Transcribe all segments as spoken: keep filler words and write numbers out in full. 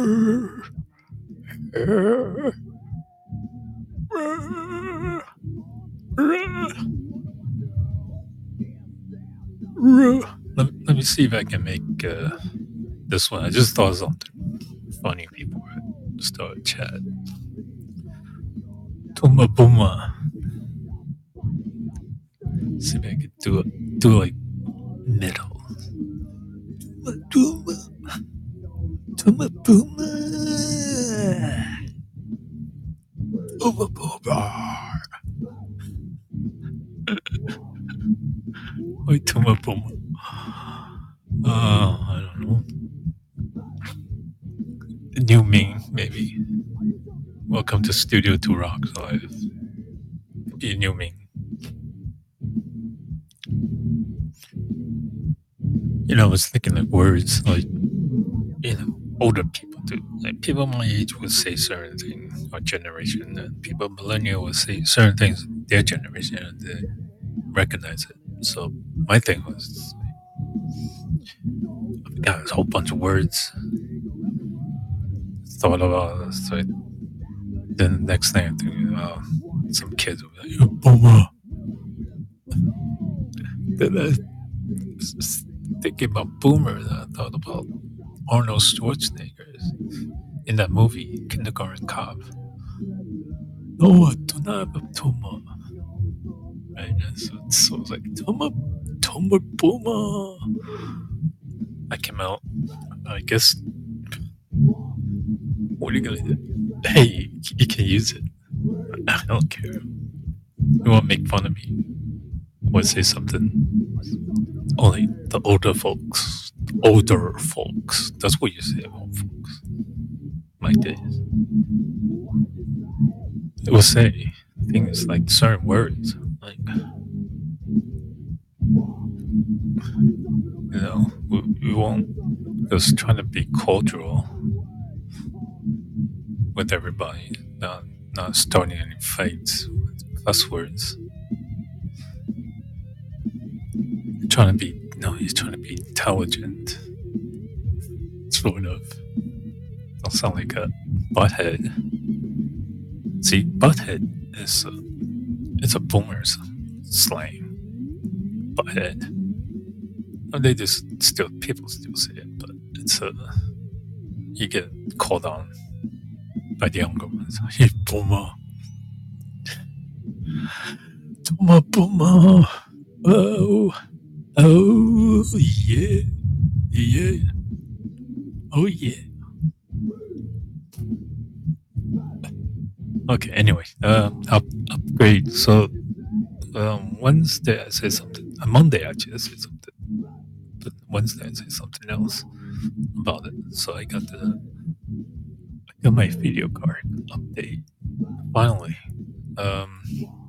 Let, let me see if I can make uh, this one. I just thought of something funny before I start chat. Tuma Buma. See if I can do it. Do like middle. Tuma Tuma Buma. Tuma Buma. Wait, Tuma Buma. Uh, I don't know. New Ming, maybe. Welcome to Studio Two Rocks Live. Be New Ming. You know, I was thinking of words like, you know, older people do. Like people my age would say certain things, our generation, and people millennial would say certain things, their generation, and they recognize it. So my thing was, I got a whole bunch of words. Thought about it. So I, then the next thing I'm thinking, oh, some kids will be like, "You boomer." Then I was thinking about boomers, and I thought about Arnold Schwarzenegger in that movie, Kindergarten Cop. No, I do not have a tumor. Right? So, so it was like, tumor, tumor, boomer. I came out, I guess, what are you going to do? Hey, you can use it. I don't care. You want to make fun of me? Or say something? Only the older folks, older folks, that's what you say, old folks. My days. It will say things like certain words, like, you know, we, we won't just trying to be cultural with everybody, not not starting any fights with cuss words. Trying to be no, he's trying to be intelligent, sort of. Don't sound like a butthead. See, butthead is a, it's a boomer's slang. Butthead. And they just still people still say it, but it's a you get called on by the younger ones. Hey, boomer. Boomer, boomer. Oh, oh, yeah, yeah, oh yeah. Okay. Anyway, um, up, upgrade. So um, Wednesday I say something. On Monday actually I say something, but Wednesday I say something else about it. So I got the I got my video card update finally. Um,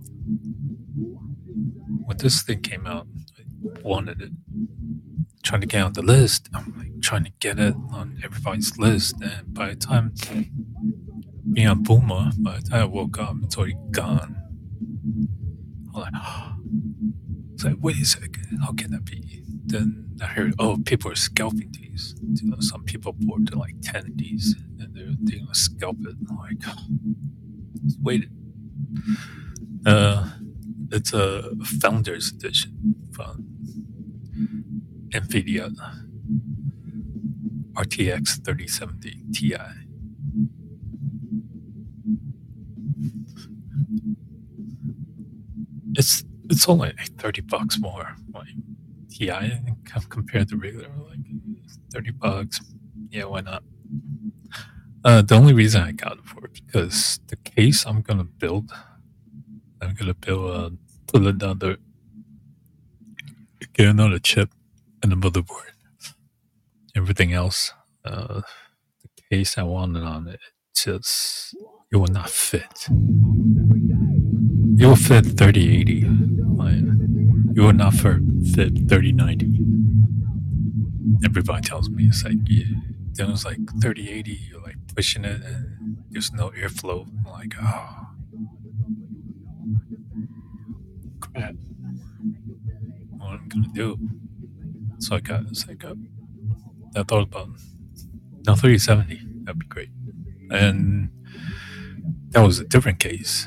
when this thing came out, I wanted it. Trying to get on the list. I'm like trying to get it on everybody's list, and by the time being on Boomer, by the time I woke up, it's already gone. I'm like, oh. It's like, wait a second, how can that be? Then I heard, oh, people are scalping these. You know, some people bought like ten of these, and they're, they're gonna scalp it. I'm like, just wait it. Uh, it's a Founders Edition from NVIDIA R T X thirty seventy Ti. It's it's only like thirty bucks more, like Ti, I think, compared to regular, like thirty bucks. Yeah, why not? Uh, the only reason I got it for it because the case I'm gonna build, I'm gonna build uh, put another, get another chip and a motherboard. Everything else, uh, the case I wanted on it, just it will not fit. It will fit thirty eighty. Fine. It will not fit thirty ninety. Everybody tells me it's like, yeah, then it's like thirty eighty, you're like pushing it and there's no airflow. I'm like, oh, crap. What am I gonna do? So I got, it's like, uh, I thought about, no, thirty seventy. That'd be great. And that was a different case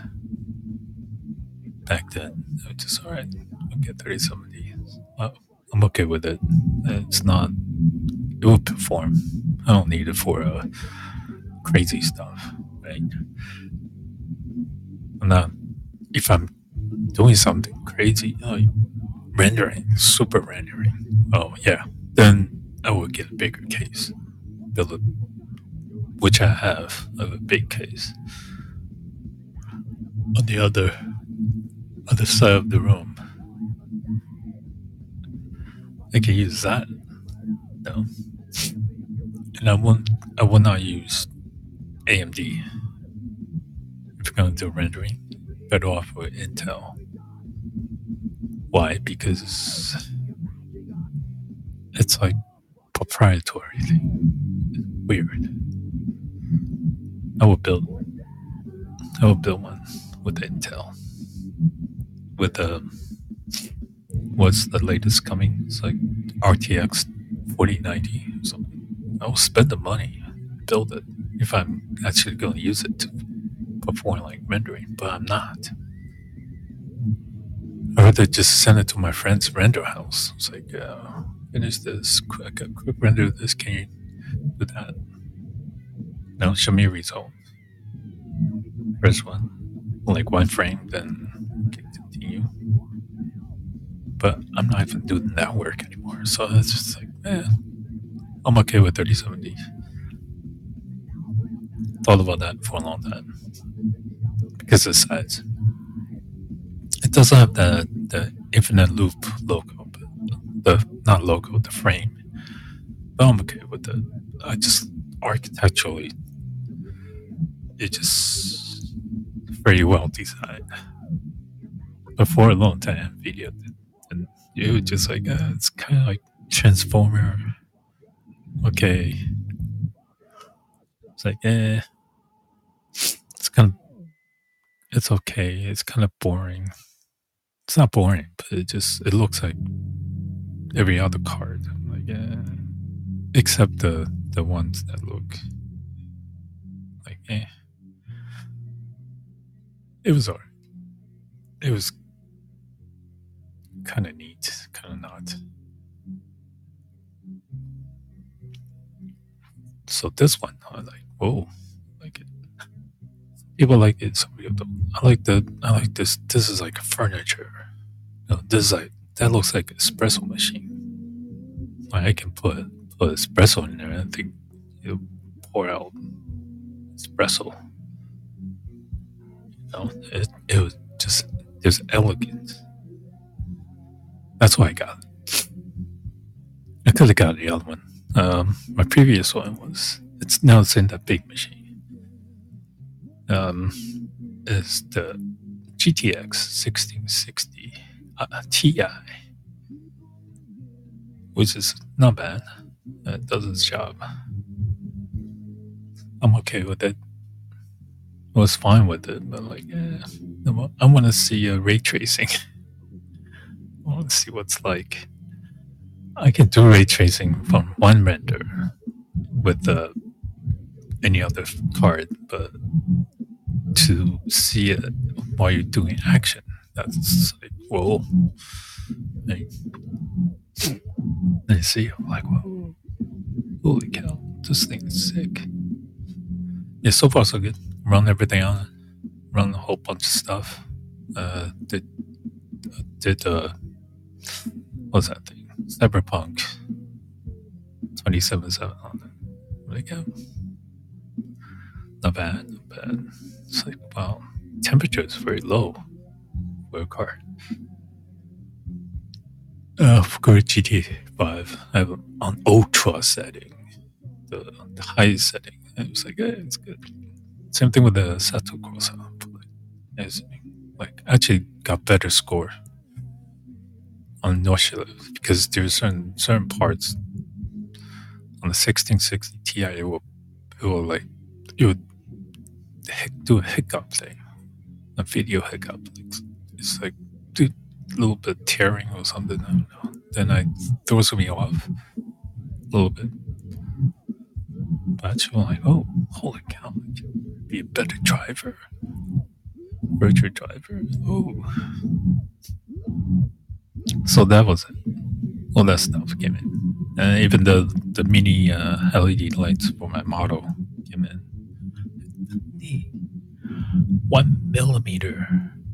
back then. I was just all right. I'll get thirty seventy. Well, I'm okay with it. It's not. It will perform. I don't need it for uh, crazy stuff, right? I'm not. If I'm doing something crazy, like rendering, super rendering, oh yeah, then I will get a bigger case, build a, which I have of a big case. On the other other side of the room, I can use that. No, and I won't. I will not use A M D if you're going to do rendering. Better off with Intel. Why? Because it's like proprietary thing. Weird. I will build. I will build one with Intel. With the um, what's the latest coming? It's like R T X forty ninety or something. I will spend the money, build it if I'm actually going to use it to perform like rendering, but I'm not. I rather just send it to my friend's render house. It's like, uh, finish this, quick, a quick render of this. Can you do that? No, show me a result. First one, like one frame, then continue. But I'm not even doing that work anymore. So it's just like, eh, I'm okay with thirty seventy. Thought about that for a long time because of the size. It doesn't have the the infinite loop logo, but the not logo, the frame. But I'm okay with it. I just architecturally, it just very well designed. But for a long time, video, and you just like uh, it's kind of like Transformer. Okay, it's like eh, it's kind of it's okay. It's kind of boring. It's not boring, but it just it looks like every other card. I'm like yeah, except the the ones that look like eh. It was alright. It was kind of neat, kind of not. So this one, I was like, whoa, I like it. People like it. Some people don't. I like the. I like this. This is like furniture. No, this is like that looks like an espresso machine. Like I can put put espresso in there. And I think it'll pour out espresso. You know, it, it was just it was elegant. That's why I got it. I could have got the other one. Um, my previous one was it's now it's in that big machine. Um, is the G T X sixteen sixty uh, Ti, which is not bad. It does its job. I'm okay with it. I was fine with it, but like, yeah, I want to see uh, ray tracing. I want to see what's like. I can do ray tracing from one render with uh, any other card, but to see it while you're doing action, that's like, whoa. Like, I see, I'm like, whoa, holy cow, this thing is sick. Yeah, so far so good. Run everything on it. Run a whole bunch of stuff. Uh, did, did, uh, what's that thing? Cyberpunk twenty seventy-seven on it. Like, yeah, not bad, not bad. It's like, wow, temperature is very low for a card. Uh, for G T five, I have it on ultra setting, the, the highest setting. And it was like, yeah, it's good. Same thing with the Sato Corsa. It's like actually got better score on Noshila because there's certain certain parts on the sixteen sixty Ti it will it will like it would do a hiccup thing, a video hiccup. It's like dude, a little bit tearing or something. I don't know. Then I throws me off a little bit. batch. I'm like, oh, holy cow, I can be a better driver, virtual driver. Oh, so that was it. All that stuff came in, and even the the mini uh, L E D lights for my model came in. The one millimeter,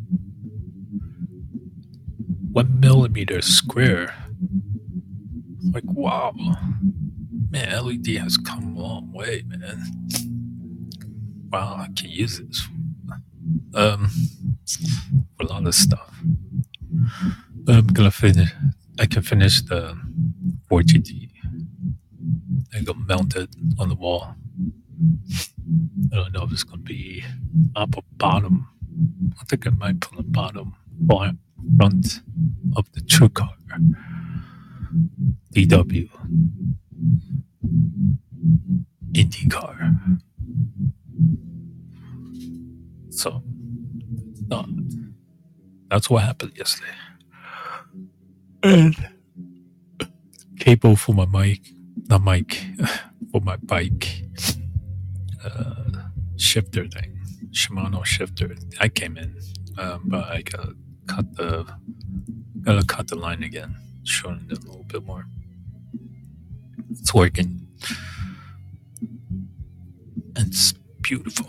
one millimeter square. Like wow, man, L E D has come a long way, man. Wow, I can use this um for a lot of stuff. But I'm gonna finish. I can finish the four G D. I got mounted on the wall. I don't know if it's gonna be up or bottom. I think I might put the bottom or front of the true car. D W IndyCar. So uh, that's what happened yesterday. And cable for my mic, not mic, for my bike uh, shifter thing, Shimano shifter. I came in, um, but I gotta cut the gotta cut the line again, shorten it a little bit more. It's working. It's beautiful.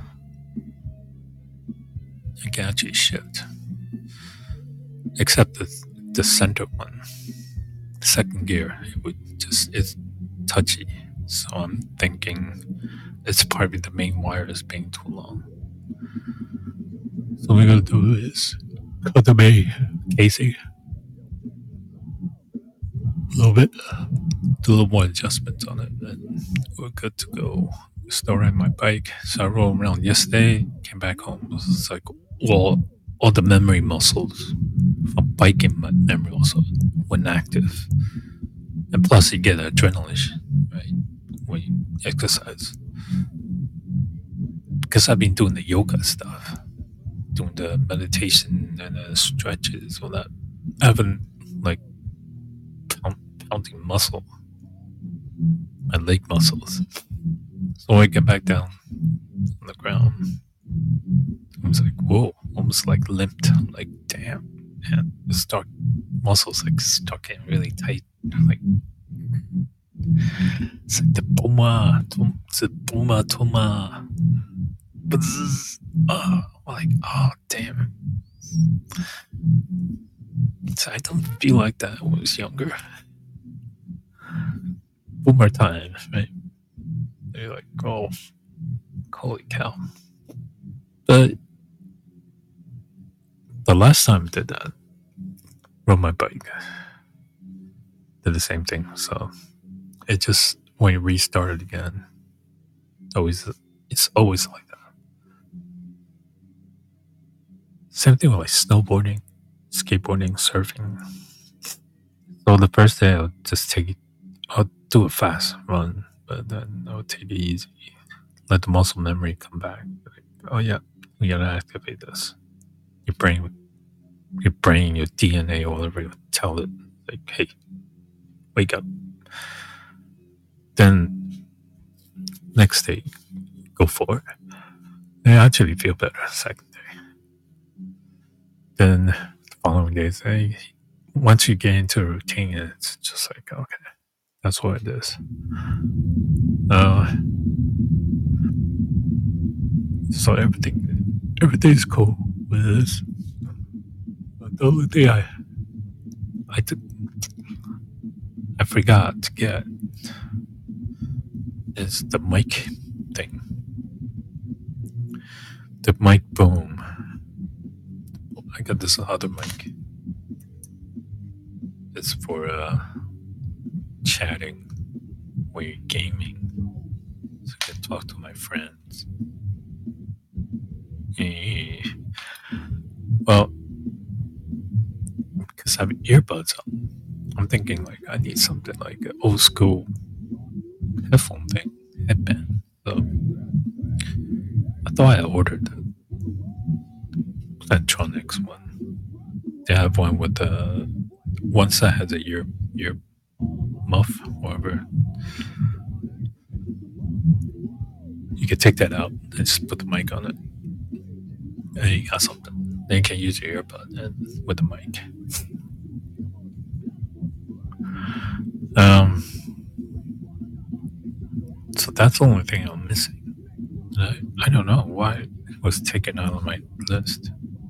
I can actually shift, except the the center one, the second gear. It would just it's touchy. So I'm thinking it's probably the main wire is being too long. So what we're gonna do is cut the main casing a little bit, do a little more adjustments on it, and we're good to go. Still riding my bike. So I rolled around yesterday, came back home. It was like all all the memory muscles from biking, my memory also went active. And plus you get adrenaline, right? When you exercise. Because I've been doing the yoga stuff, doing the meditation and the stretches, all that. I haven't like pound, pounding muscle, my leg muscles. So I get back down on the ground. I was like, whoa, almost like limped. I'm like, damn, man, the stuck muscles like stuck in really tight. Like it's like the Puma, it's the Puma, Tuma. Oh, like, oh, damn. So I don't feel like that when I was younger. Boomer time, right? They're like, oh, holy cow. But the last time I did that, rode my bike, did the same thing. So it just, when you restart it again, always, it's always like that. Same thing with like snowboarding, skateboarding, surfing. So the first day I'll just take it, I'll do a fast run, but then I'll take it easy. Let the muscle memory come back. Like, oh yeah, we gotta activate this. Your brain, your brain, your D N A, or whatever, you tell it like, hey, wake up. Then next day, go for it. I actually feel better second day. Then the following days, I, once you get into a routine, it's just like, okay, that's what it is. Uh, so everything, everything's cool with this. But the only thing I, I took, I forgot to get is the mic thing. The mic boom. I got this other mic. It's for uh, chatting when you're gaming, so I can talk to my friends. Eh. Well, because I have earbuds on, I'm thinking like I need something like an old school headphone thing, headband. So I thought I ordered the Plantronics one. They have one with the one side has a ear ear muff, whatever. You can take that out and just put the mic on it, and you got something. Then you can use your earbud and with the mic. Um, so that's the only thing I'm missing. I, I don't know why it was taken out of my list.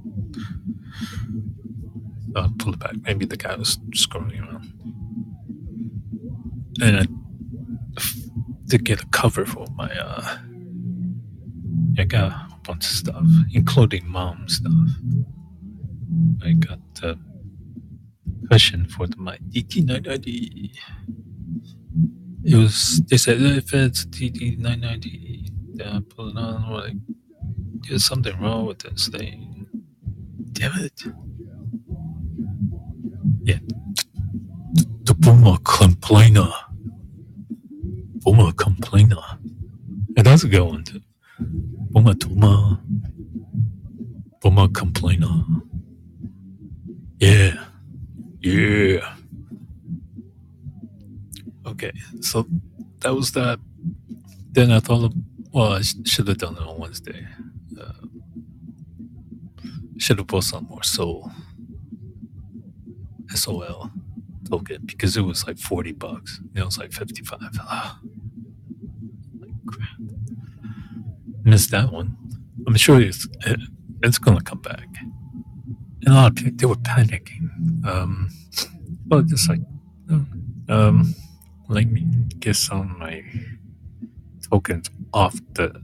I'll pull it back. Maybe the guy was scrolling around. And I did get a cover for my, uh, I got a bunch of stuff, including mom stuff. I got the cushion for the, my D T nine ninety. It was, they said if it's D T nine ninety, then I put it on. Like, there's something wrong with this thing. Damn it. Yeah. The boomer complainer. Boomer complainer. And that's a good one too. Boomer Tuma. Boomer complainer. Yeah. Yeah. Okay, so that was that. Then I thought, of, well, I sh- should have done it on Wednesday. Uh, should have bought some more Soul. S O L token because it was like forty bucks. It was like fifty-five. Ah, like crap. Missed that one. I'm sure it's it, it's gonna come back. And a lot of people they were panicking. Um, well, just like um, let me get some of my tokens off the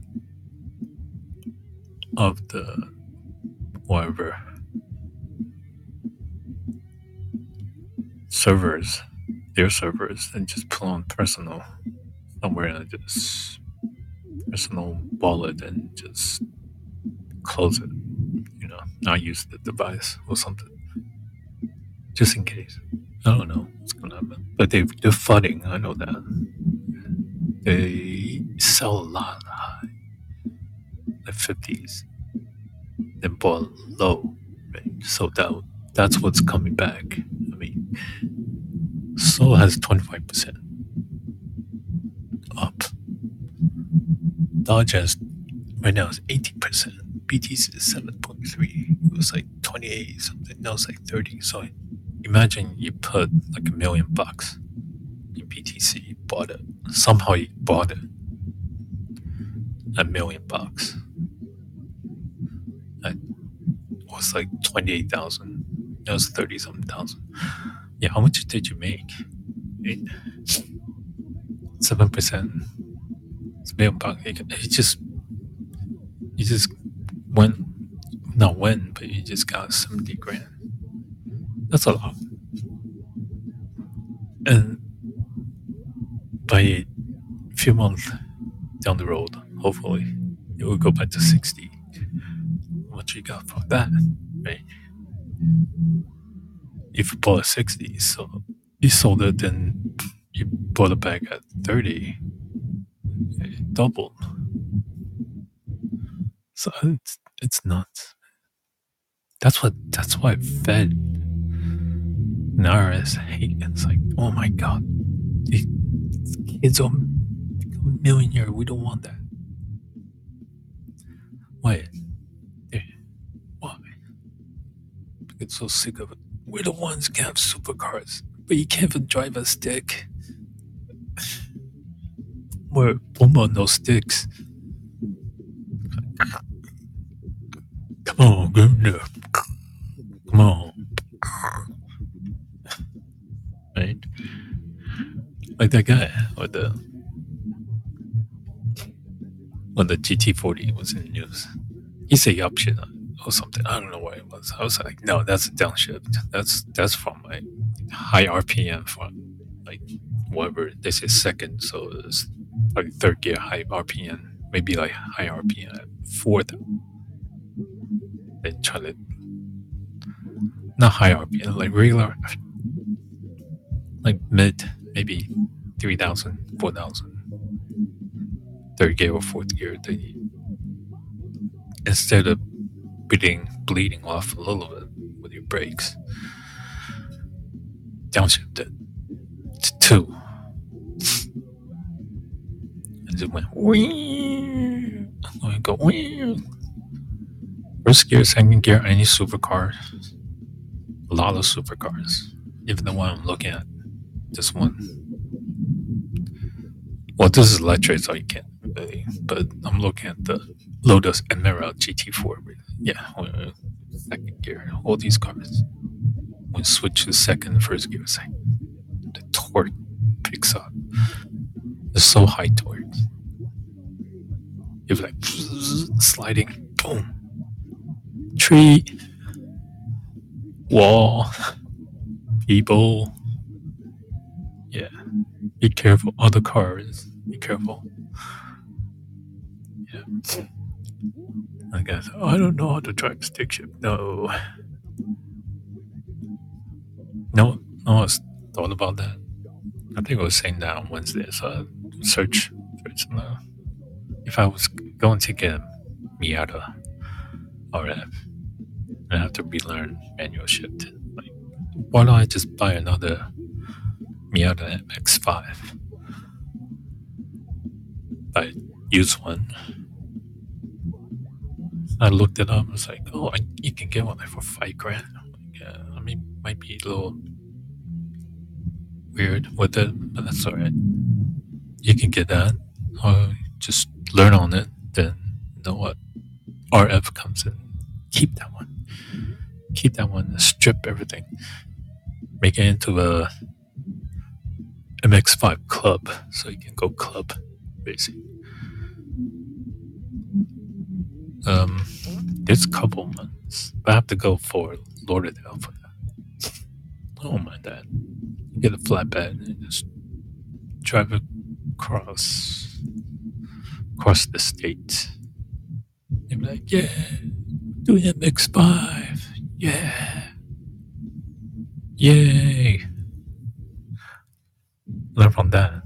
of the whatever servers, their servers, and just put on personal somewhere and just personal wallet and just close it. You know, not use the device or something, just in case. I don't know what's gonna happen, but they they're flooding. I know that they sell a lot high, like fifties, then bought low, right? So that that's what's coming back. I mean, Soul has twenty-five percent up. Dodge has right now is eighteen percent. B T C is seven point three. It was like twenty-eight something. Now it's like thirty. So imagine you put like a million bucks in B T C, you bought it. Somehow you bought it. A million bucks. That was like twenty-eight thousand. That was thirty something thousand. Yeah, how much did you make? Eight. seven percent. It's a million bucks. It just, you just went, not went, but you just got seventy grand. That's a lot. And by a few months down the road, hopefully, it will go back to sixty. What you got for that, right? If you bought at sixty, so you sold it, then you bought it back at thirty, it doubled. So it's it's nuts. That's what that's why Fed and R S hate. It's like, oh my god, these kids are become a millionaire. We don't want that. Why? Why? Get so sick of it. We're the ones who can have supercars, but you can't even drive a stick. We're boom on those sticks. Come on, go there. Come on. Right? Like that guy with the when the G T forty was in the news. He said up shit or something. I don't know what it was. I was like, no, that's a downshift. That's that's from like high R P M from like whatever. They say second, so it's like third gear high R P M. Maybe like high R P M fourth. Then try to not high R P M, like regular, like mid, maybe three thousand, four thousand. Third gear or fourth gear. They, instead of bleeding, bleeding off a little bit with your brakes, downshift it to two. And it went whee. go, "Wee." First gear, second gear, any supercar. A lot of supercars. Even the one I'm looking at. This one. Well, this is electric, so you can't really. But I'm looking at the Lotus Emerald G T four. Yeah, uh, second gear. All these cars. When you switch to second, first gear, it's like the torque picks up. It's so high torque. It's like sliding. Boom. Tree. Wall. People. Yeah. Be careful. Other cars. Be careful. Yeah. I guess. Oh, I don't know how to drive stick shift. No. No. No one's thought about that. I think I was saying that on Wednesday. So I search. search uh, if I was going to get a Miata R F, I have to relearn manual shift. Like, why don't I just buy another Miata M X five? I use one. I looked it up. I was like, oh, I, you can get one like for five grand. Like, yeah, I mean, might be a little weird with it, but that's all right. You can get that, or just learn on it. Then you know what R F comes in. Keep that one. Keep that one. Strip everything. Make it into a M X five club, so you can go club, basically. Um, there's a couple months, but I have to go for Lauderdale for that. I don't mind that. You get a flatbed and just drive across across the state. And be like, yeah, doing M X five, yeah, yay. Learn from that.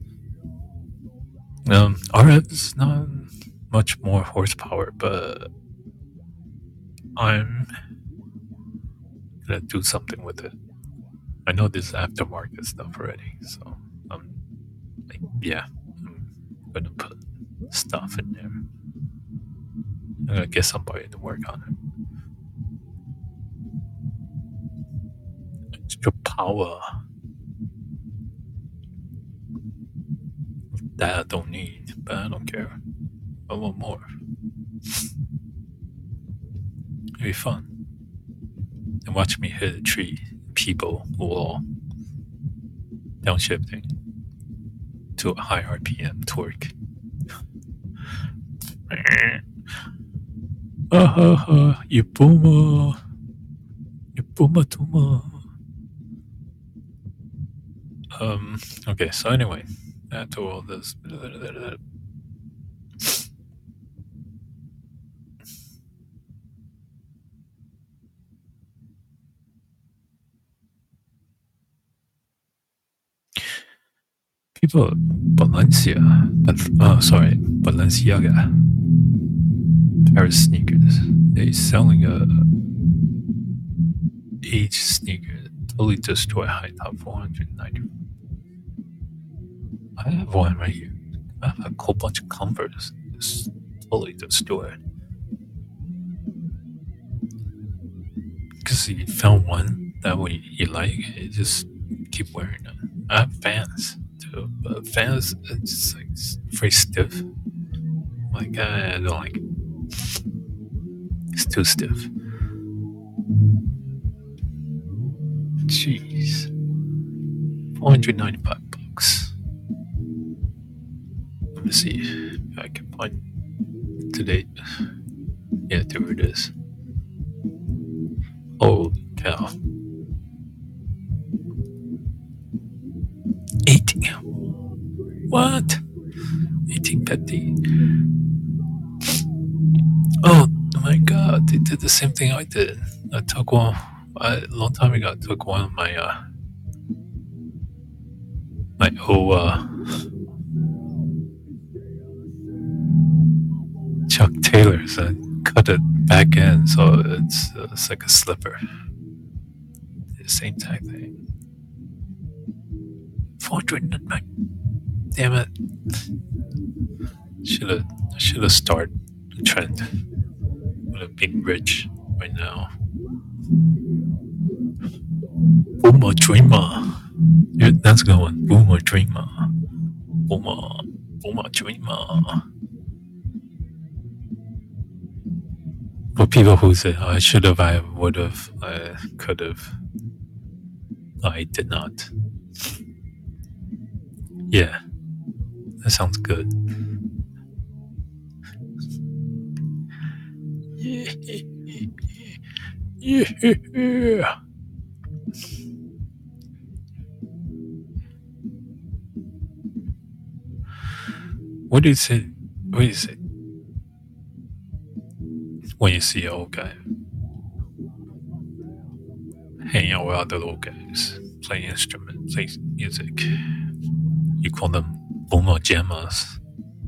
Um, R F is not much more horsepower, but I'm gonna do something with it. I know this aftermarket stuff already, so I'm like, yeah, I'm gonna put stuff in there. I'm gonna get somebody to work on it. Extra power that I don't need, but I don't care. I want more. It'd be fun. And watch me hit a tree, people, wall, downshifting to a high R P M torque. Ah ha ha, you boomer. You boomer doomer. Um, okay, so anyway, after all this. People, Balencia, but oh, sorry, Balenciaga, Paris sneakers. They selling a age sneaker, totally destroy high top four hundred ninety. I have one right here. I have a whole bunch of Converse. It's totally destroyed. Because you found one that way you like, you just keep wearing it. I have Vans too, but Vans it's like it's very stiff. Like I don't like it. It's too stiff. Jeez, four hundred ninety-five bucks. Let me see if I can find today. Yeah, there it is. Holy cow! eighteen. What? eighteen fifty. Oh my god, they did the same thing I did. I took one a long time ago. I took one of my uh my old uh, Chuck Taylors and cut it back in so it's uh, it's like a slipper. The same type thing. four hundred. Damn it! Should have should have started a trend of being rich right now. Boomer dreamer. Yeah, that's a good one. Boomer dreamer. Boomer. Boomer dreamer. For people who say, oh, I should have, I would have, I could have, I did not. Yeah, that sounds good. Yeah. Yeah. What do you say? What do you say when you see an old guy hanging out with other old guys, playing instruments, playing music? You call them boomer jammers.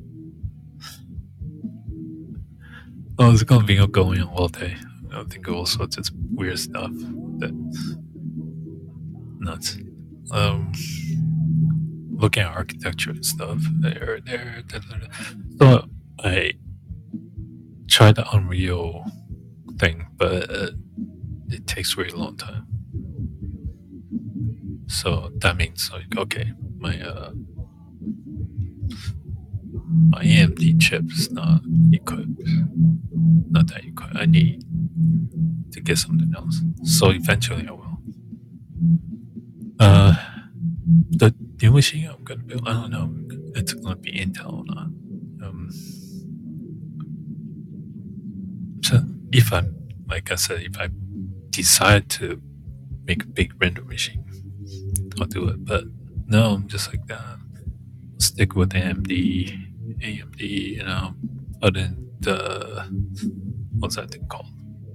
Oh, it's gonna be going on all day. I think all sorts of weird stuff. That's nuts. Um, looking at architecture and stuff. There, there, there, there. So I tried the Unreal thing, but uh, it takes a really long time. So that means like, okay, my uh, my A M D chip is not equipped. Not that equipped. I need to get something else. So eventually I will. Uh, the new machine I'm gonna build, I don't know. It's gonna be Intel or not. Um, so if I, like I said, if I decide to make a big render machine, I'll do it. But no, I'm just like that. Stick with A M D, A M D, you know. Other than the what's that thing called?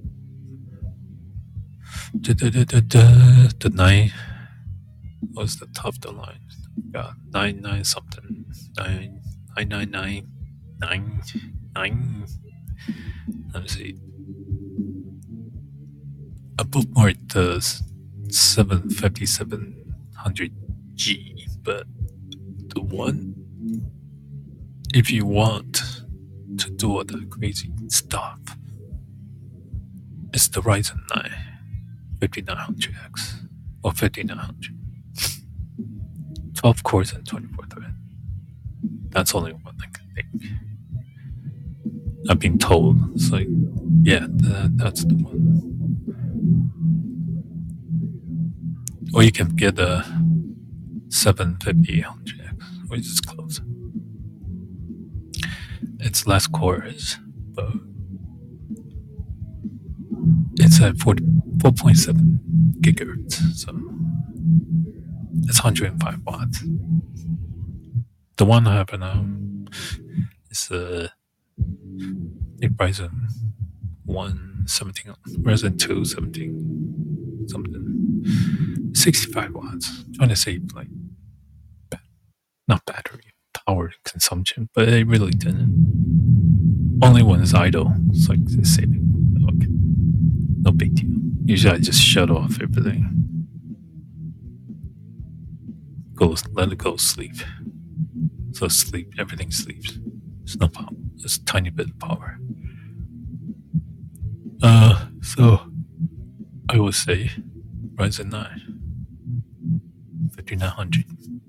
The the the, the, the nine. What's the top of the line? Yeah, nine nine something. Nine nine nine nine nine nine. Let me see. I bookmarked the seven fifty seven hundred G, but the one, if you want to do all the crazy stuff, it's the Ryzen nine fifty-nine hundred X or fifty-nine hundred. twelve cores and twenty-four thread. That's only one I can think. I've been told. It's like, yeah, that, that's the one. Or you can get a seven fifty hundred X, which is close. It's less cores, but it's at four point seven gigahertz, so it's one hundred five watts. The one I have now is a Ryzen one seventeen, Ryzen two seventeen, something, sixty-five watts. I'm trying to save like not battery power consumption, but it really didn't. Only when it's idle, it's like it's saving. Okay, no big deal. Usually I just shut off everything, go let it go sleep. So sleep, everything sleeps. There's no power. There's a tiny bit of power. Uh, so I would say Ryzen nine fifty-nine hundred.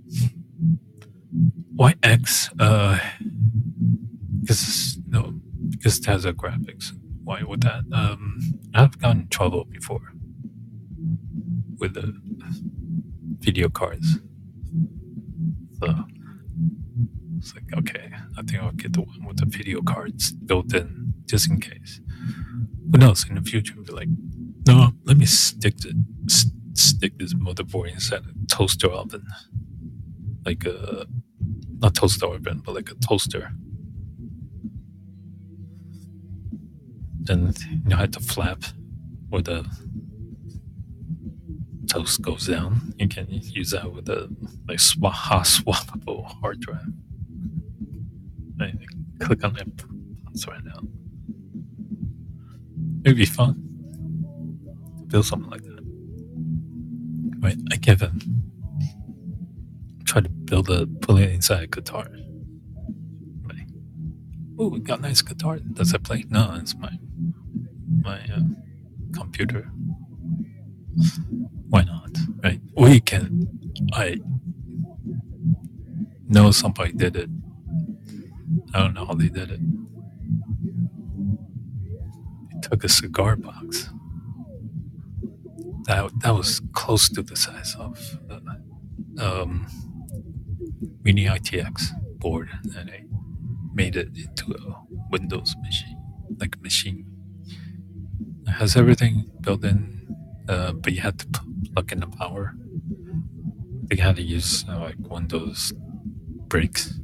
Why X? Uh, because no, because it has a graphics. Why would that? Um, I've gotten in trouble before with the video cards. So it's like, okay, I think I'll get the one with the video cards built in just in case. Who knows? In the future, I'll be like, no, let me stick to st- stick this motherboard inside a toaster oven, like a not toaster oven, but like a toaster. Then you know, I had to flap where the toast goes down. You can use that with a like swap, hot swappable hard drive. I click on that pops right now. It'd be fun to build something like that. Right, I give him try to build a put it inside a guitar. Right. Oh, we got a nice guitar. Does it play? No, it's my my uh, computer. Why not? Right? We can. I know somebody did it. I don't know how they did it. They took a cigar box that that was close to the size of the um, Mini I T X board, and they made it into a Windows machine, like a machine. It has everything built in, uh, but you had to plug in the power. They had to use uh, like Windows breaks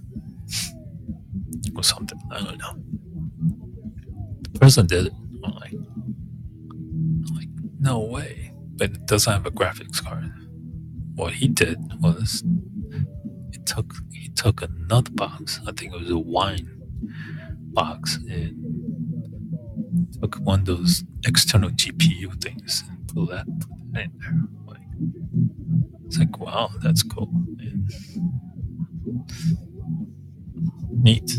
or something. I don't know. The person did it. I'm like, I'm like, no way. But it doesn't have a graphics card. What he did was it took he took another box. I think it was a wine box, and took one of those external G P U things and put that, put that in there. Like, it's like, wow, that's cool. And neat.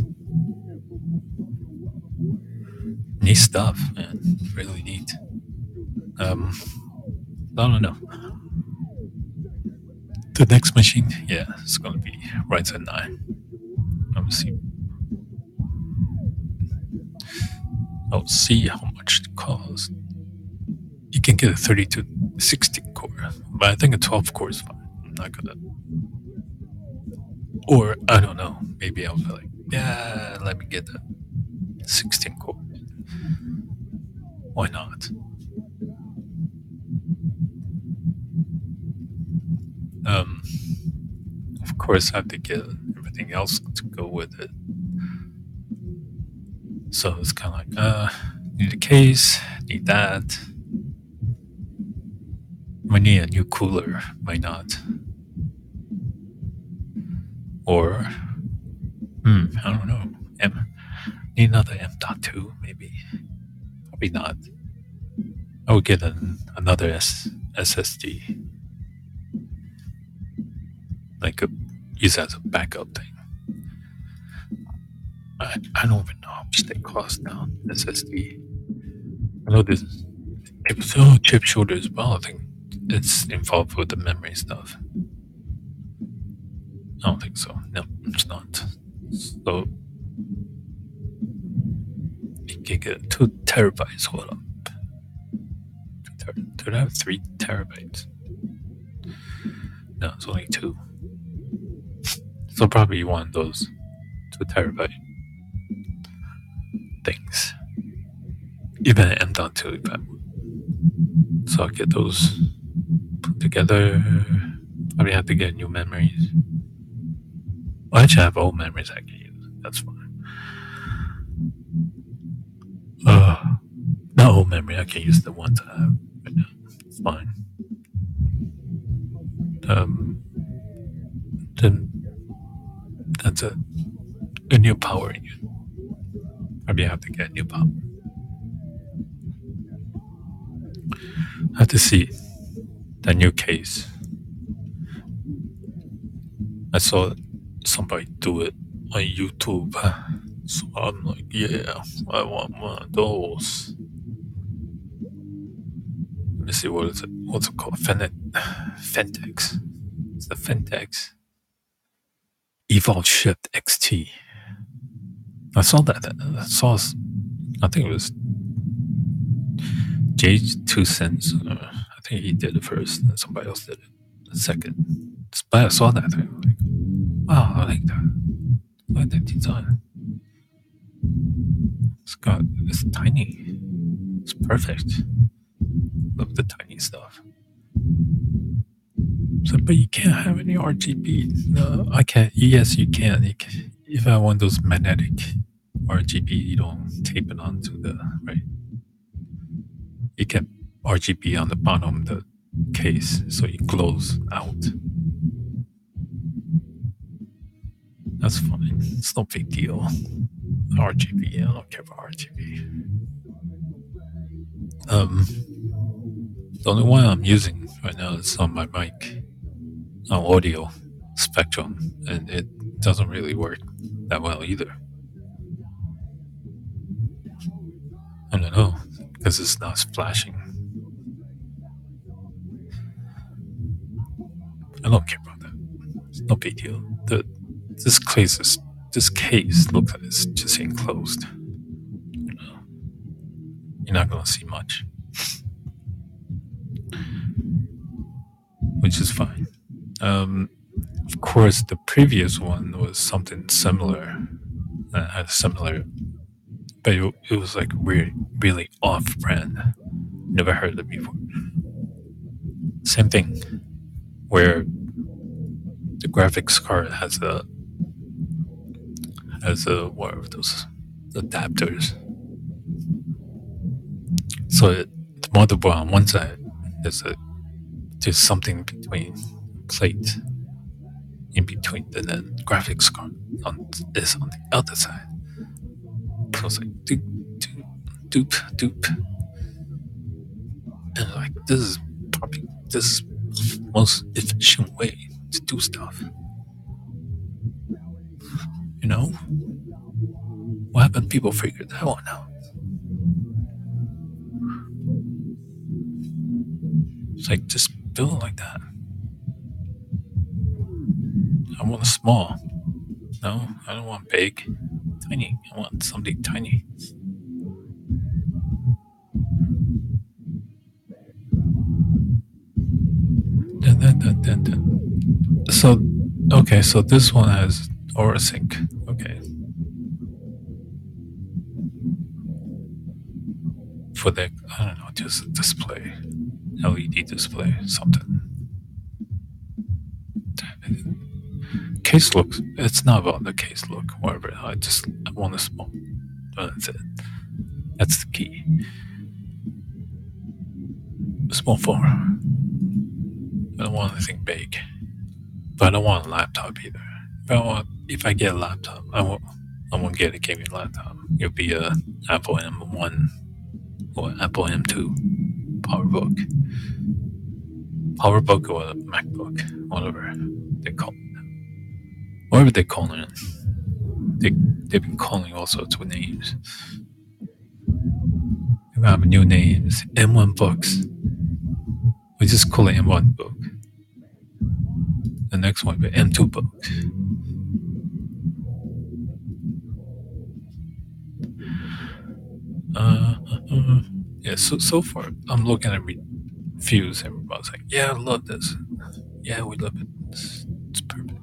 Neat stuff, man. Really neat. Um, I don't know. The next machine, yeah, it's gonna be Ryzen nine. Let me see. I'll see how much it costs. You can get a thirty-two sixteen core, but I think a twelve core is fine. I'm not gonna. Or I don't know. Maybe I'll be like, yeah, let me get the sixteen core. Why not? Um, of course, I have to get everything else to go with it. So it's kind of like, uh, need a case, need that. Might need a new cooler, might not. Or, hmm, I don't know. M, need another M dot two, maybe. Probably not. I would get an, another S, SSD. Like, a, use as a backup thing. I, I don't even know how much they cost now, S S D. I know this chip, oh, chip shortage as well. I think it's involved with the memory stuff. I don't think so. No, it's not. So you can get two terabytes. Hold up. Two ter- Did I have three terabytes? No, it's only two. So probably one of those two terabyte things. Even an M dot two if I would. So I'll get those put together. Probably have to get new memories. Well, actually, I have old memories I can use. That's fine. Uh, not old memory. I can use the ones I have right now. It's fine. Um, then that's a, a new power unit. Probably have to get new power. I have to see the new case. I saw somebody do it on YouTube. So I'm like, yeah, I want one of those. Let me see, what is it? What's it called? Fentex. Fentex. It's the Fentex Evolve Shift X T. I saw that. I saw, I think it was J two cents. Uh, I think he did it first, and somebody else did it second. But I saw that. I was like, wow, I like that. I like that design. It's got, it's tiny. It's perfect. Love the tiny stuff. So, but you can't have any R G B. No, I can't. Yes, you can. You can. If I want those magnetic R G B, you don't tape it onto the right. You get R G B on the bottom of the case, so it glows out. That's fine. It's no big deal. R G B. I don't care about R G B. Um, the only one I'm using right now is on my mic, on audio spectrum, and it doesn't really work that well either. I don't know, because it's not flashing. I don't care about that. It's no big deal. The this case is this case looks like it's just enclosed. You know, you're not gonna see much, which is fine. Um, of course, the previous one was something similar. That had a similar, but it, it was like really, really off-brand. Never heard of it before. Same thing, where the graphics card has a has a what are those adapters. So it, the motherboard on one side there's a there's something between plate in between, and then graphics card on is on the other side. So it's like doop doop doop doop, and like this is probably this is the most efficient way to do stuff. You know, what happened? People figured that one out. It's like just build it like that. I want a small. No, I don't want big. Tiny. I want something tiny. Dun, dun, dun, dun, dun. So, okay, so this one has Aura Sync. Okay. For the, I don't know, just a display. L E D display, something. Case looks, it's not about the case look, whatever. I just I want a small. That's it. That's the key. Small form. I don't want anything big. But I don't want a laptop either. If I, want, if I get a laptop, I won't, I won't get a gaming laptop. It'll be a Apple M one or Apple M two PowerBook. PowerBook or a MacBook, whatever they call it. Whatever they call it. They, they've been calling all sorts of names. They have new names. M one books. We just call it M one book. The next one will be M two books. Uh, uh, yeah, so so far I'm looking at reviews. Everybody's like, yeah, I love this. Yeah, we love it. It's, it's perfect.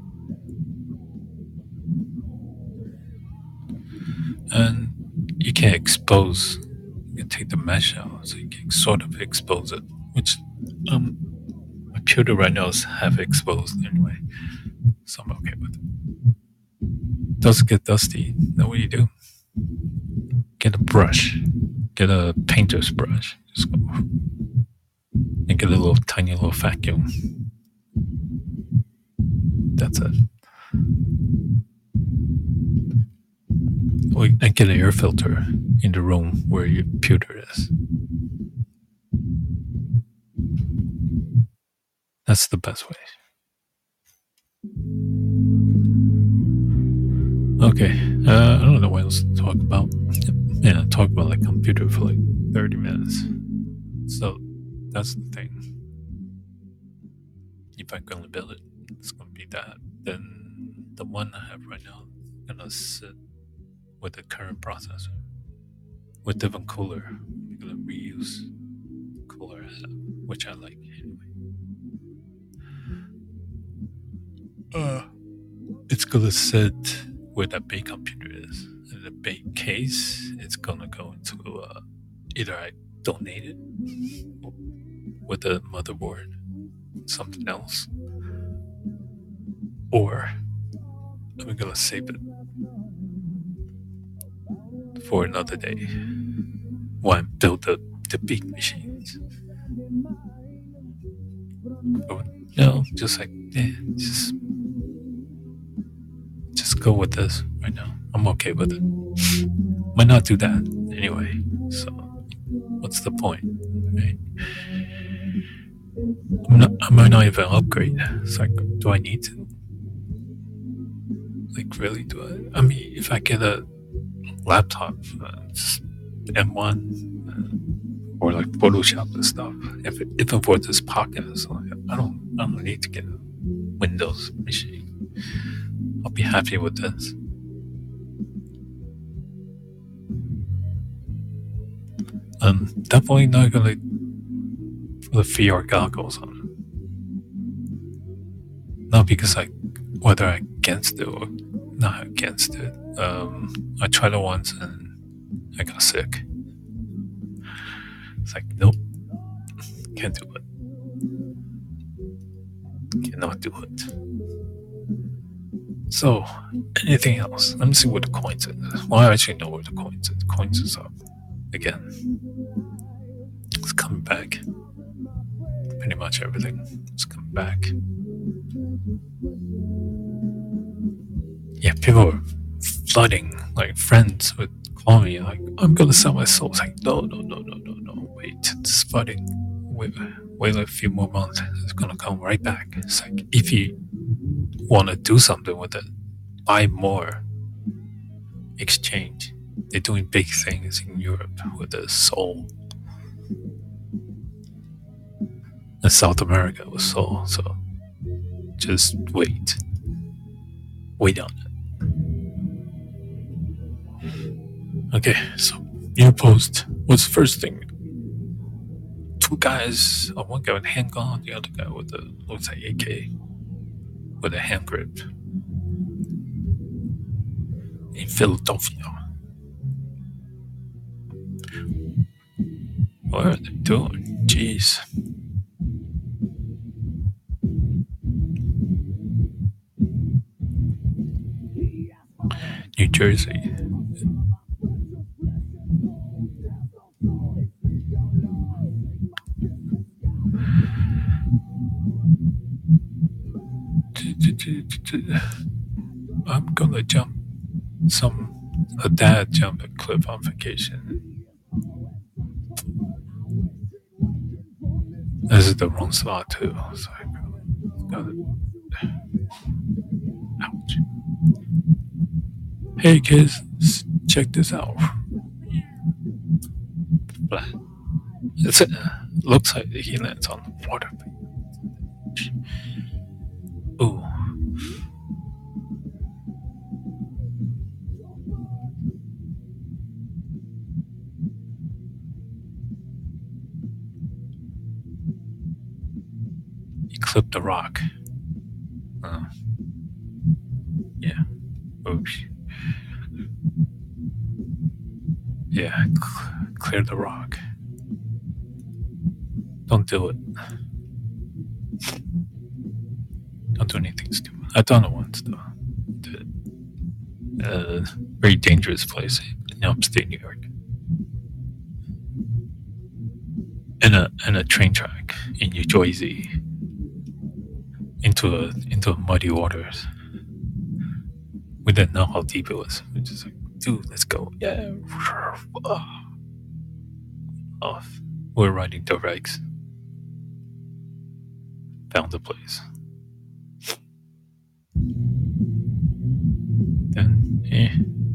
And you can expose, you can take the mesh out, so you can sort of expose it, which um, my computer right now is half exposed anyway, so I'm okay with it. Does get dusty, then what do you do? Get a brush, get a painter's brush, just go and get a little tiny little vacuum. That's it. And get an air filter in the room where your computer is. That's the best way. Okay, uh, I don't know what else to talk about. Yeah, talk about like computer for like thirty minutes. So that's the thing. If I'm gonna build it, it's gonna be that. Then the one I have right now is gonna sit with the current processor with different cooler. I'm gonna reuse cooler I have, which I like anyway. Uh, it's gonna sit where that big computer is. In the big case, it's gonna go into uh, either I donate it with the motherboard, something else, or I'm gonna save it for another day when I build the, the big machines. Or, no, just like, yeah, just, just go with this right now. I'm okay with it. Might not do that anyway, so what's the point, right? I'm not, I might not even upgrade. It's like, do I need to? Like, really, do I? I mean, if I get a laptop, uh, just M one or like Photoshop and stuff. If it, even for this podcast, like, I don't I don't need to get a Windows machine. I'll be happy with this. I'm definitely not gonna put the V R goggles on. Not because I whether I'm against it or not against it. Um, I tried it once and I got sick. It's like, nope, can't do it. Cannot do it. So, anything else? Let me see what the coins is. Well, I actually know where the coins is. The coins is up again. It's coming back. Pretty much everything is coming back. Yeah, people are flooding. Like friends would call me like, "I'm gonna sell my soul." It's like, no, no, no, no, no, no. Wait, it's flooding. Wait, wait a few more months. It's gonna come right back. It's like if you want to do something with it, buy more. Exchange. They're doing big things in Europe with the soul. In South America with soul. So just wait. Wait on it. Okay, so new post. What's the first thing? Two guys, uh, one guy with a handgun, the other guy with a looks like A K with a hand grip in Philadelphia. What are they doing? Jeez. New Jersey. I'm gonna jump some a dad jump a cliff on vacation. This is the wrong spot too. So I gotta, ouch. Hey kids, check this out. Blah. It's a, looks like he lands on the water. Ooh. He clipped the rock. Uh, yeah. Oops. Yeah, cl- clear the rock. Don't do it. Don't do anything stupid. I've done it once though. Uh, very dangerous place in upstate New York. And a and a train track in New Jersey into a into muddy waters. We didn't know how deep it was. We just like, dude, let's go. Yeah. Off. We're riding dirt bikes. Found the place. Then, eh.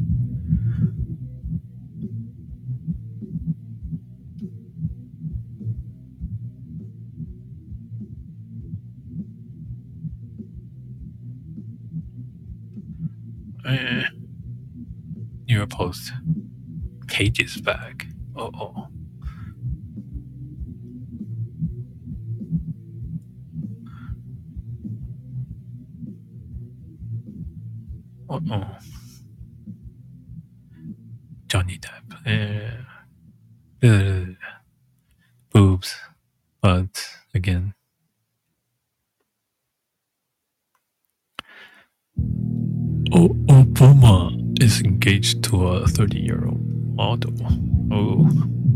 Eh. New post. Cage is back. Uh oh. Uh oh. Johnny Depp. Eh. Uh, boobs. But again. O- Obama is engaged to a thirty-year-old model. Oh.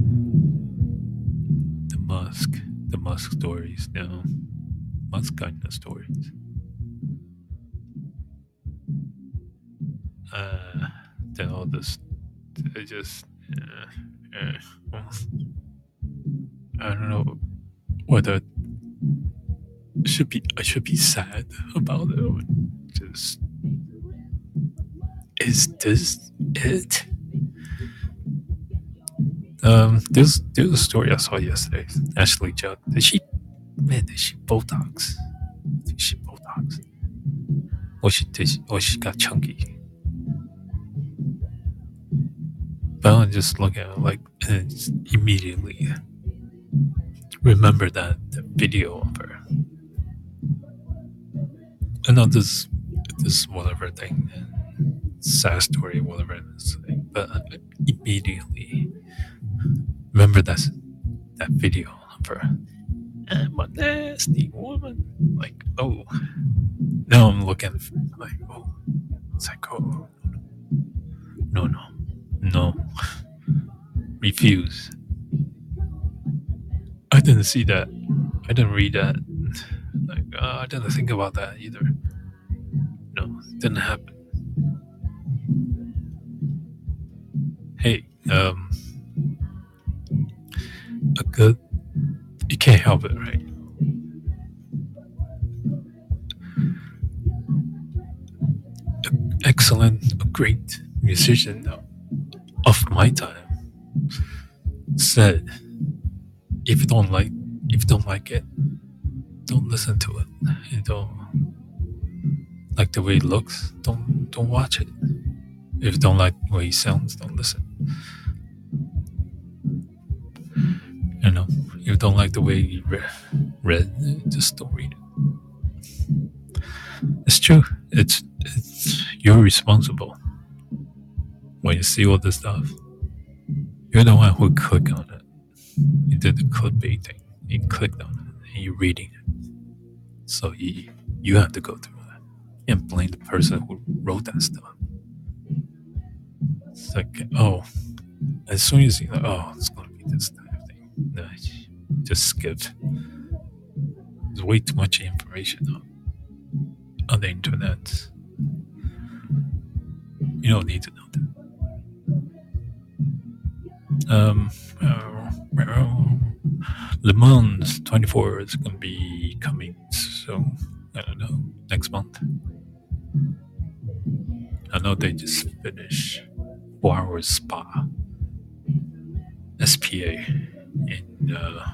The Musk. The Musk stories. No. Musk kind of stories. Uh, then all this. I just. Uh, uh, I don't know whether I should be I should be sad about it or just is this it? Um, there's there's a story I saw yesterday. Ashley Judd. Did she, man? Did she Botox? Did she Botox? Or she did? She, or she got chunky? But I just look at it like and immediately remember that the video of her. I know this this whatever thing, sad story, whatever it is, but I immediately remember that that video of her. I'm a nasty woman. Like, oh, now I'm looking like, oh, it's like, oh, no, no, no, refuse. I didn't see that. I didn't read that. Like, uh, I didn't think about that either. No, didn't happen. Hey, um, a good, you can't help it, right? An excellent, a great musician of my time said, if you don't like, if you don't like it, don't listen to it. You don't like the way it looks, don't don't watch it. If you don't like the way he sounds, don't listen. You know, if you don't like the way he re- read, just don't read it. It's true. It's it's you're responsible when you see all this stuff. You're the one who clicked on it. You did the clickbait thing. You clicked on it and you're reading it. So you you have to go through that. You can't blame the person who wrote that stuff. It's like, oh, as soon as you know, oh, it's gonna be this type of thing. No, just skip. There's way too much information on, on the internet. You don't need to know that. Um, uh, Le Mans twenty-four is gonna be coming soon. I don't know, next month. I know they just finished four hours spa S P A in uh,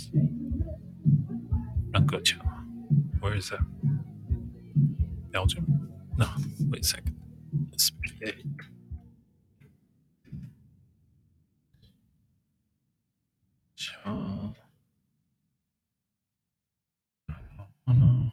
Rangocha. Where is that? Belgium? No, wait a second. S P A. Uh, oh no.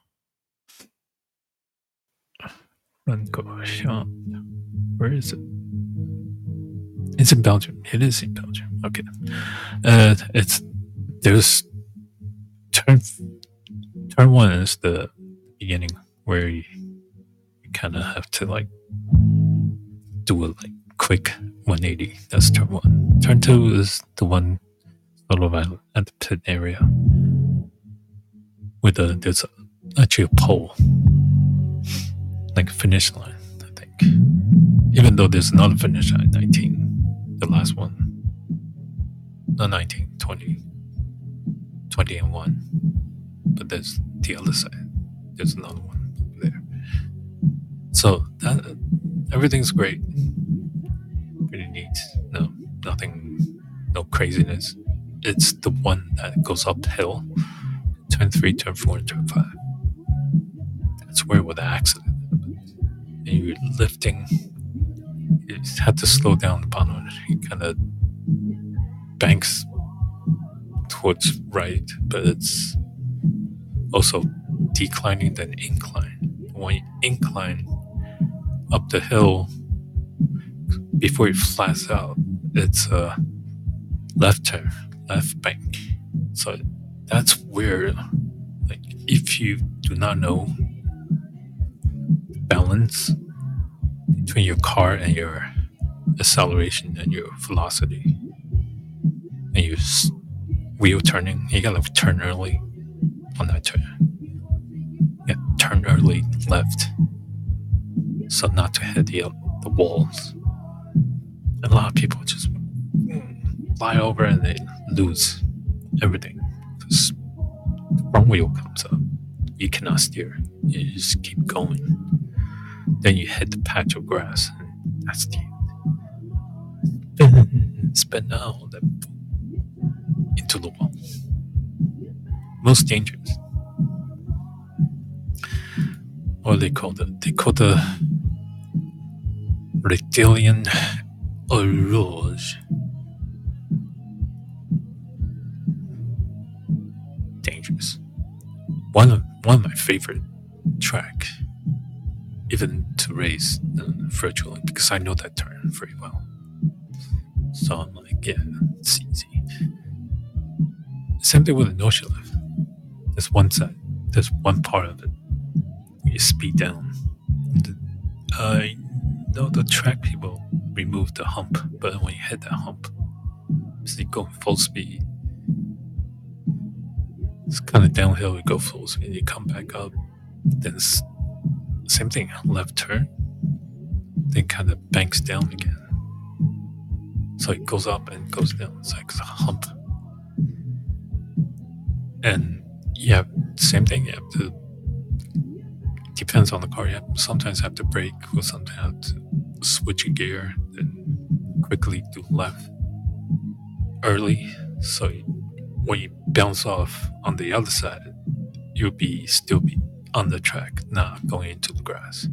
Rangocha. Where is it? It's in Belgium. It is in Belgium. Okay. Uh, it's there's turn turn one is the beginning where you, you kind of have to like do a like quick one eighty. That's turn one. Turn two is the one sort of at the pit area with a there's a, actually a pole, like a finish line. I think, even though there's another finish line, nineteen. The last one, not nineteen, twenty, twenty and one, but there's the other side. There's another one over there. So that everything's great, pretty neat. No, nothing, no craziness. It's the one that goes uphill, turn three, turn four, and turn five. That's where with the accident happened. And you're lifting. You had to slow down the bottom. He kind of banks towards right, but it's also declining then incline. When you incline up the hill before it flats out, it's a left turn, left bank. So that's where, like, if you do not know balance between your car and your acceleration and your velocity and your wheel turning, you gotta turn early on that turn. Yeah, turn early left so not to hit the, the walls. And a lot of people just fly over and they lose everything because the front wheel comes up. You cannot steer. You just keep going. Then you hit the patch of grass, and that's the end. spin out and into the wall. Most dangerous. What do they call it? They call the reptilian horloge. Dangerous. One of one of my favorite track, even to race uh, virtually, because I know that turn very well. So I'm like, yeah, it's easy. Same thing with the no-show lift. There's one side, there's one part of it. You speed down. I know the track people remove the hump, but when you hit that hump, so you go full speed. It's kind of downhill. You go full speed, you come back up. Then it's same thing, left turn. Then kind of banks down again. So it goes up and goes down. It's like a hump. And yeah, same thing. You have to. Depends on the car. You have, sometimes have to brake, or sometimes have to switch a gear, then quickly do left early. So you, when you bounce off on the other side, you'll be still be on the track, not going into the grass.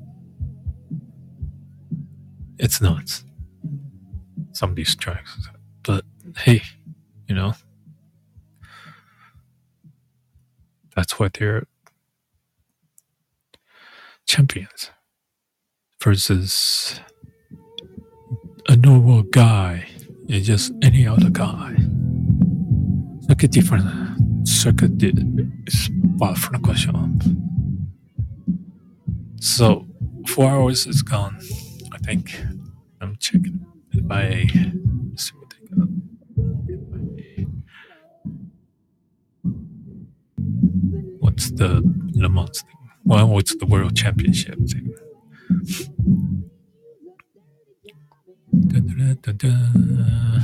It's nuts. Some of these tracks, but hey, you know, that's what they're champions versus a normal guy. It's just any other guy. Look at different circuit spot for the question. So four hours is gone. I think I'm checking if I see what they got. What's the Le Mans thing? Well, what's the World Championship thing? Da, da, da, da, da.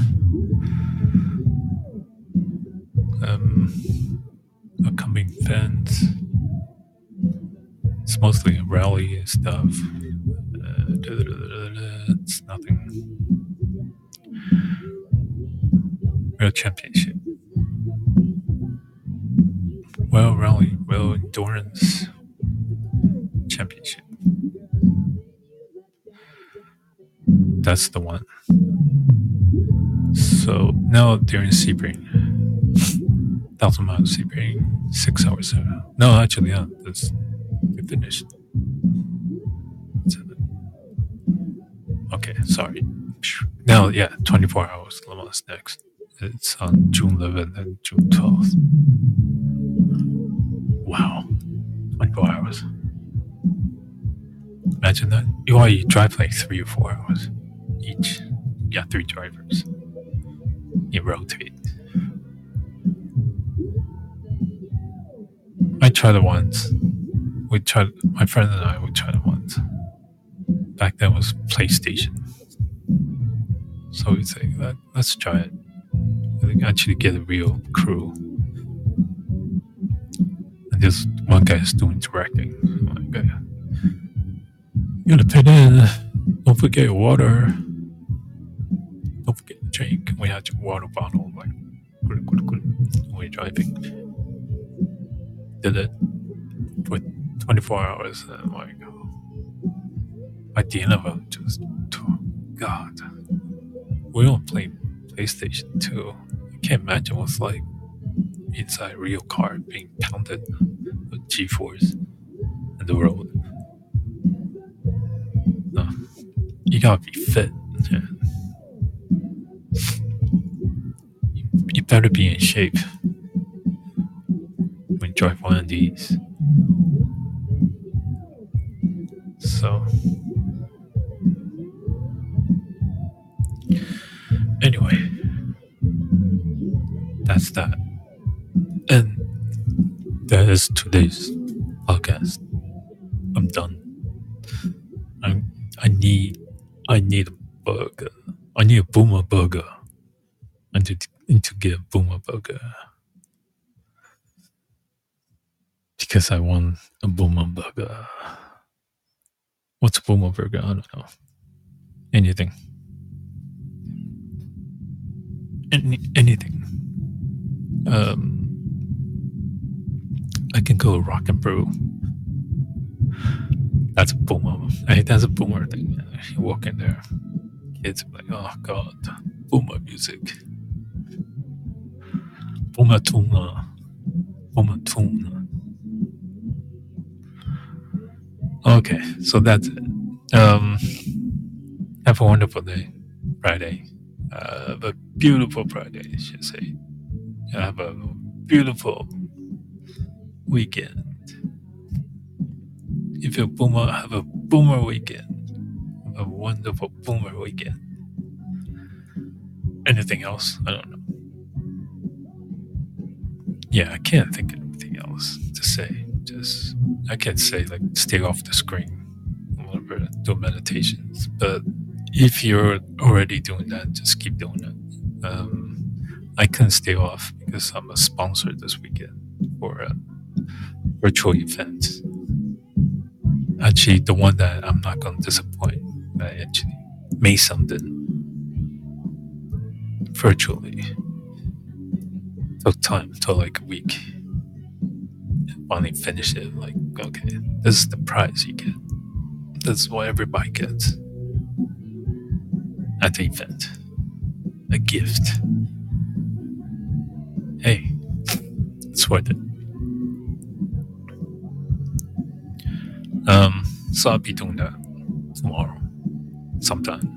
Um, upcoming events. It's mostly rally stuff. Uh, da, da, da, da, da. It's nothing. World Championship. Well, rally, well, endurance championship. That's the one. So now during Sebring, thousand miles Sebring, six hours. Uh, no, actually, yeah, that's we finished. Okay, sorry. Now, yeah, twenty-four hours. Le Mans next. It's on June eleventh and June twelfth. Wow, twenty-four hours. Imagine that. You you drive like three or four hours each. Yeah, three drivers. You rotate. I tried it once. We tried. My friend and I. We tried it once. Back then was PlayStation. So we say, Let, let's try it. We actually get a real crew. And there's one guy is doing directing. I'm like, you gotta put in. Don't forget your water. Don't forget to drink. We had your water bottle. Like, when we're driving. Did it for twenty-four hours. And I'm like, at the end of it, just, God. We don't play PlayStation two. I can't imagine what's like inside a real car being pounded with G-force in the road. No, you gotta be fit. Yeah. You, you better be in shape when you drive one of these. So, anyway, that's that. And that is today's podcast. I'm done. I'm, I need I need a burger. I need a boomer burger. I need to, need to get a boomer burger. Because I want a boomer burger. What's a boomer burger? I don't know. Anything. any, anything. Um, I can go rock and brew. That's a boomer. Hey, that's a boomer thing. You walk in there, kids are like, oh god, boomer music. Boomer tuna. Boomer tuna. Okay, so that's it. Um, have a wonderful day. Friday. Uh, have a beautiful Friday, I should say. Have a beautiful weekend. If you're a boomer, have a boomer weekend. Have a wonderful boomer weekend. Anything else? I don't know. Yeah, I can't think of anything else to say. Just I can't say like stay off the screen, whatever, do meditations. But if you're already doing that, just keep doing it. Um, I couldn't stay off because I'm a sponsor this weekend for a virtual event. Actually, the one that I'm not going to disappoint. I actually made something virtually. Took time, took like a week. Finally finished it. Like, okay, this is the prize you get. This is what everybody gets at the event. A gift. Hey, it's worth it. Um, so I'll be doing that tomorrow, sometime.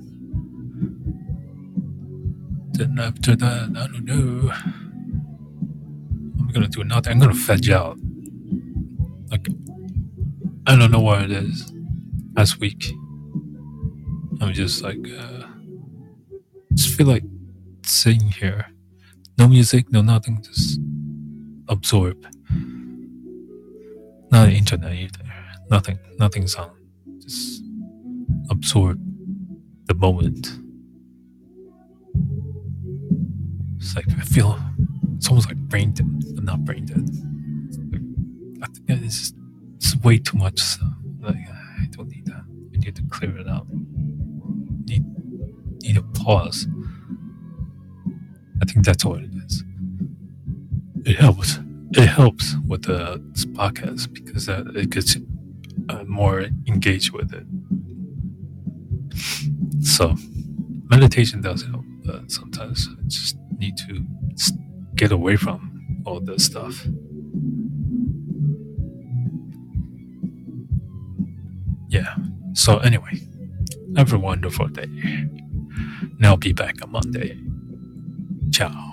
Then after that, I don't know. I'm gonna do nothing. I'm gonna veg out. Like, I don't know what it is. Last week, I'm just like, uh, just feel like sitting here, no music, no nothing, just absorb. Not the internet either. Nothing, nothing's on. Just absorb the moment. It's like I feel it's almost like brain dead, but not brain dead. Like, I think it's, it's way too much stuff. Like I don't need that. I need to clear it out. Need need a pause. I think that's all it is. It helps. It helps with the this podcast because uh, it gets uh, more engaged with it. So meditation does help, but sometimes I just need to get away from all this stuff. Yeah. So anyway, have a wonderful day. And I'll be back on Monday. Ciao.